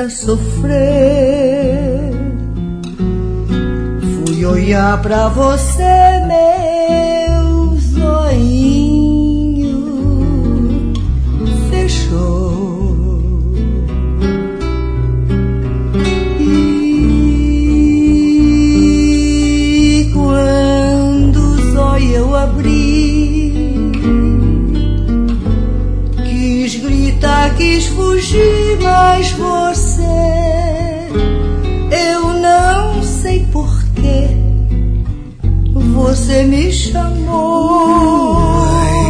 pra sofrer. Fui olhar pra você, meu zoinho fechou. E quando o zóio eu abri, quis gritar, quis fugir, mas você, eu não sei porquê, você me chamou.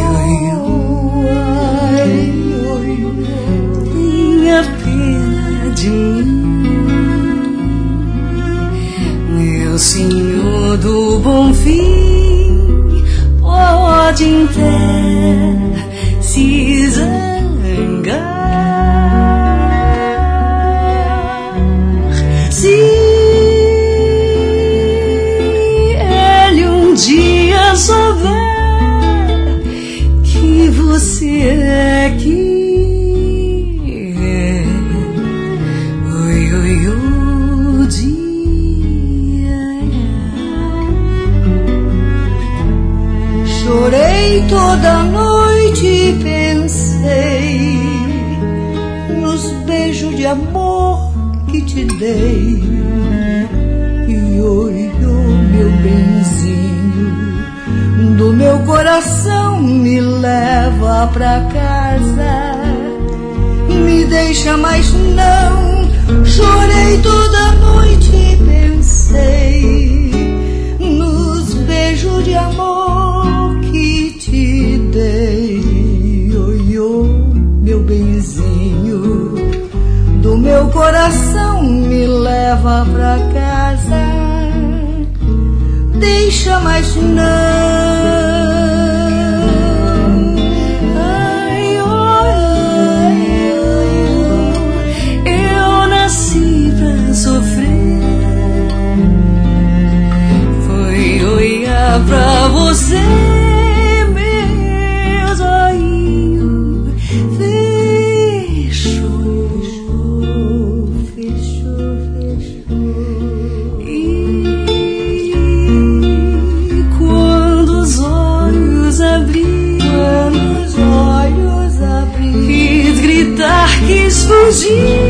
Ai, tenha pena de mim, meu senhor do bom fim, pode até se zangar. Se ele um dia souber que você é que é, oi, oi, o dia. Chorei toda noite e pensei nos beijos de amor que te dei. E oi, meu benzinho do meu coração, me leva pra casa, me deixa, mas não. Chorei toda noite e pensei nos beijos de amor que te dei. Oi, meu benzinho do meu coração, me leva pra casa, deixa, mas não. Ai, eu nasci pra sofrer. Foi olhar pra você, meu zoinho fechou. Quis gritar, quis fugir,